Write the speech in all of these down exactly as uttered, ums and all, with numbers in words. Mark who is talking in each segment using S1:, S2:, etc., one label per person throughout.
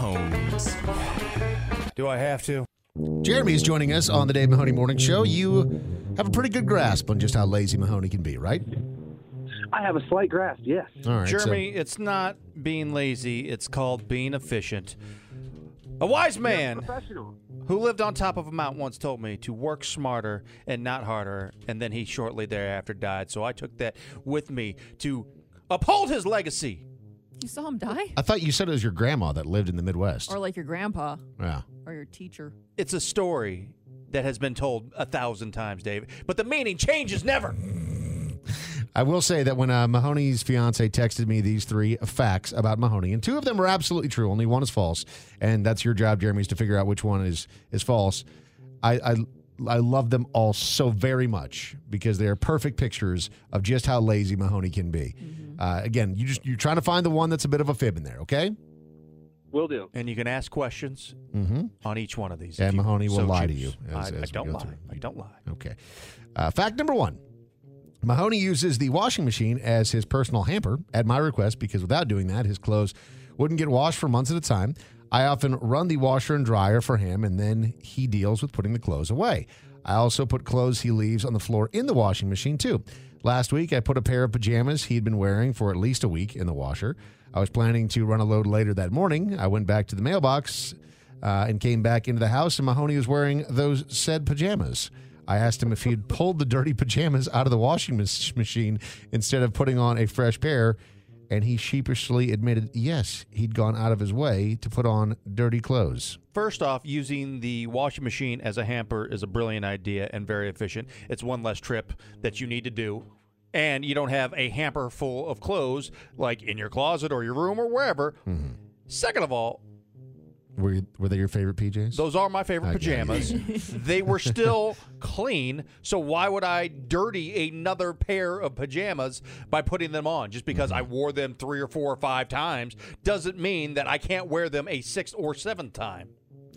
S1: Mahomes.
S2: Do I have to?
S3: Jeremy is joining us on the Dave Mahoney Morning Show. You have a pretty good grasp on just how lazy Mahoney can be, right?
S4: I have a slight grasp, yes.
S3: All right,
S2: Jeremy, so. It's not being lazy. It's called being efficient. A wise man who lived on top of a mountain once told me to work smarter and not harder, and then he shortly thereafter died. So I took that with me to uphold his legacy.
S5: You saw him die?
S3: I thought you said it was your grandma that lived in the Midwest.
S5: Or like your grandpa.
S3: Yeah.
S5: Or your teacher.
S2: It's a story that has been told a thousand times, David, but the meaning changes never.
S3: I will say that when uh, Mahoney's fiance texted me these three facts about Mahoney, and two of them are absolutely true, only one is false, and that's your job, Jeremy, is to figure out which one is is false. I, I I love them all so very much because they are perfect pictures of just how lazy Mahoney can be. Mm-hmm. Uh, again, you just you're trying to find the one that's a bit of a fib in there, okay?
S4: Will do.
S2: And you can ask questions
S3: mm-hmm.
S2: on each one of these.
S3: And Mahoney will
S2: so
S3: lie
S2: choose.
S3: to you. As,
S2: I,
S3: as
S2: I don't lie.
S3: Through.
S2: I don't lie.
S3: Okay. Uh, fact number one. Mahoney uses the washing machine as his personal hamper at my request because without doing that, his clothes wouldn't get washed for months at a time. I often run the washer and dryer for him, and then he deals with putting the clothes away. I also put clothes he leaves on the floor in the washing machine, too. Last week, I put a pair of pajamas he'd been wearing for at least a week in the washer. I was planning to run a load later that morning. I went back to the mailbox uh, and came back into the house, and Mahoney was wearing those said pajamas. I asked him if he'd pulled the dirty pajamas out of the washing machine instead of putting on a fresh pair, and he sheepishly admitted, yes, he'd gone out of his way to put on dirty clothes.
S2: First off, using the washing machine as a hamper is a brilliant idea and very efficient. It's one less trip that you need to do, and you don't have a hamper full of clothes like in your closet or your room or wherever. Mm-hmm. Second of all,
S3: Were, were they your favorite P Js?
S2: Those are my favorite pajamas. They were still clean, so why would I dirty another pair of pajamas by putting them on? Just because mm-hmm. I wore them three or four or five times doesn't mean that I can't wear them a sixth or seventh time.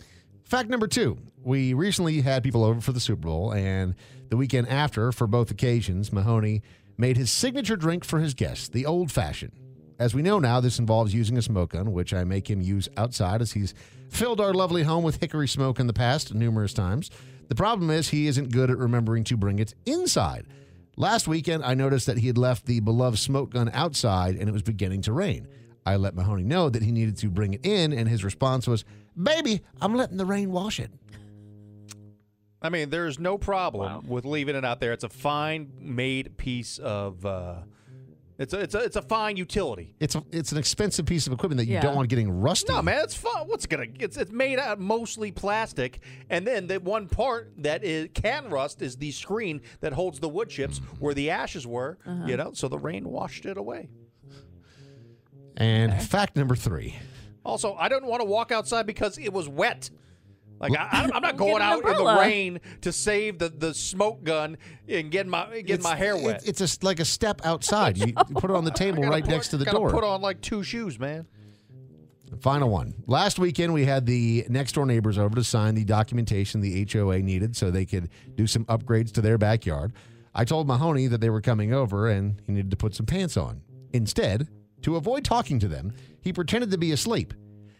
S3: Fact number two. We recently had people over for the Super Bowl, and the weekend after, for both occasions, Mahoney made his signature drink for his guests, the Old Fashioned. As we know now, this involves using a smoke gun, which I make him use outside as he's filled our lovely home with hickory smoke in the past numerous times. The problem is he isn't good at remembering to bring it inside. Last weekend, I noticed that he had left the beloved smoke gun outside and it was beginning to rain. I let Mahoney know that he needed to bring it in, and his response was, "Baby, I'm letting the rain wash it."
S2: I mean, there's no problem wow. with leaving it out there. It's a fine-made piece of... Uh, It's a, it's a it's a fine utility.
S3: It's a, it's an expensive piece of equipment that you
S5: yeah.
S3: don't want getting rusty.
S2: No, man, it's fun. What's gonna? It's it's made out of mostly plastic, and then the one part that is can rust is the screen that holds the wood chips where the ashes were. Uh-huh. You know, so the rain washed it away.
S3: And okay. fact number three.
S2: Also, I didn't want to walk outside because it was wet. Like I, I'm not going out in the rain to save the, the smoke gun and get my get
S3: it's,
S2: my hair wet.
S3: It's a, like a step outside. You put it on the table right
S2: put,
S3: next to the
S2: gotta
S3: door.
S2: Put on like two shoes, man.
S3: Final one. Last weekend, we had the next door neighbors over to sign the documentation the H O A needed so they could do some upgrades to their backyard. I told Mahoney that they were coming over and he needed to put some pants on. Instead, to avoid talking to them, he pretended to be asleep.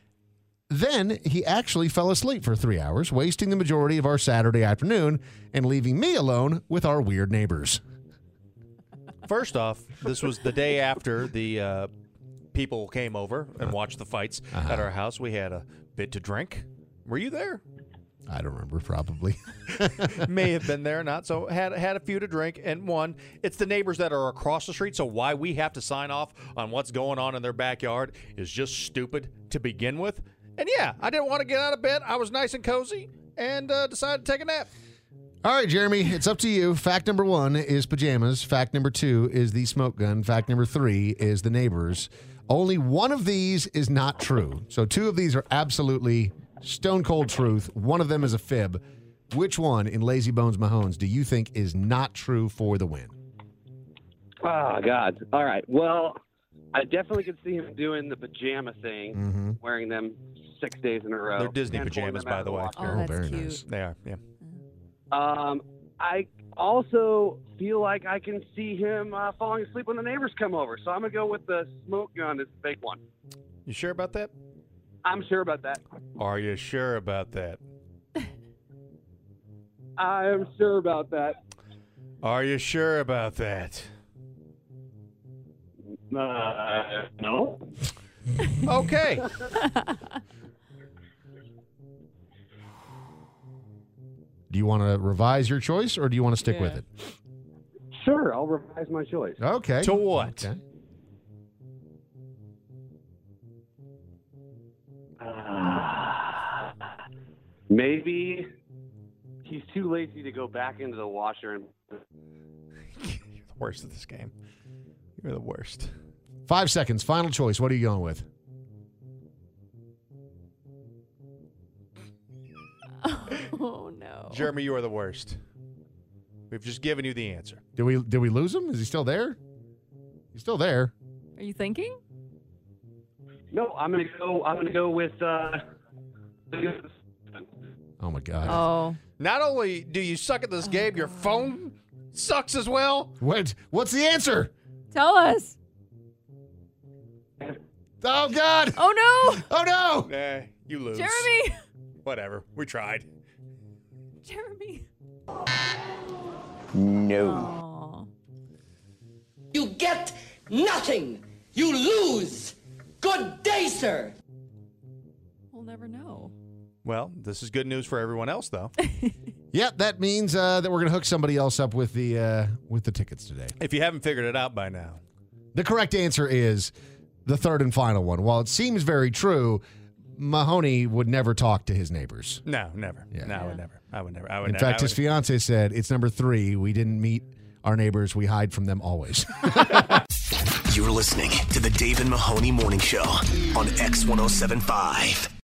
S3: Then he actually fell asleep for three hours, wasting the majority of our Saturday afternoon and leaving me alone with our weird neighbors.
S2: First off, this was the day after the uh, people came over and watched the fights uh-huh. at our house. We had a bit to drink. Were you there?
S3: I don't remember, probably.
S2: May have been there, not. So had had a few to drink. And one, it's the neighbors that are across the street, so why we have to sign off on what's going on in their backyard is just stupid to begin with. And, yeah, I didn't want to get out of bed. I was nice and cozy and uh, decided to take a nap.
S3: All right, Jeremy, it's up to you. Fact number one is pajamas. Fact number two is the smoke gun. Fact number three is the neighbors. Only one of these is not true. So two of these are absolutely stone cold truth. One of them is a fib. Which one in Lazy Bones Mahones do you think is not true for the win?
S4: Oh, God. All right. Well, I definitely could see him doing the pajama thing, mm-hmm. wearing them six days in a row.
S2: They're Disney pajamas, by the way.
S5: Oh, that's
S3: very
S5: cute.
S3: nice.
S2: They are, yeah.
S4: Um, I also feel like I can see him uh, falling asleep when the neighbors come over. So I'm going to go with the smoke gun as the big one.
S2: You sure about that?
S4: I'm sure about that.
S2: Are you sure about that?
S4: I'm sure about that.
S2: Are you sure about that?
S4: Uh, no.
S2: Okay.
S3: Do you want to revise your choice, or do you want to stick
S5: Yeah.
S3: with it?
S4: Sure, I'll revise my choice.
S3: Okay.
S2: To what?
S3: Okay.
S4: Uh, maybe he's too lazy to go back into the washer and.
S2: You're the worst at this game. You're the worst.
S3: Five seconds. Final choice. What are you going with?
S5: Oh no.
S2: Jeremy, you are the worst. We've just given you the answer.
S3: Did we did we lose him? Is he still there? He's still there.
S5: Are you thinking?
S4: No, I'm gonna go. I'm gonna go with. Uh,
S3: Oh my God.
S5: Oh.
S2: Not only do you suck at this game, your phone sucks as well.
S3: What? What's the answer?
S5: Tell us.
S3: Oh God.
S5: Oh no.
S3: Oh no.
S2: Nah, you lose.
S5: Jeremy.
S2: Whatever. We tried.
S5: Jeremy.
S1: No.
S5: Aw.
S6: You get nothing. You lose. Good day, sir.
S5: We'll never know.
S2: Well, this is good news for everyone else, though.
S3: Yep, that means uh, that we're gonna hook somebody else up with the uh, with the tickets today.
S2: If you haven't figured it out by now.
S3: The correct answer is the third and final one. While it seems very true, Mahoney would never talk to his neighbors.
S2: No, never.
S3: Yeah.
S2: No, I would
S5: Yeah.
S2: never. I would never. I would
S3: In
S2: never.
S3: fact,
S2: I
S3: his
S2: would-
S3: fiance said it's number three. We didn't meet our neighbors. We hide from them always.
S7: You're listening to the Dave and Mahoney Morning Show on X ten seventy-five.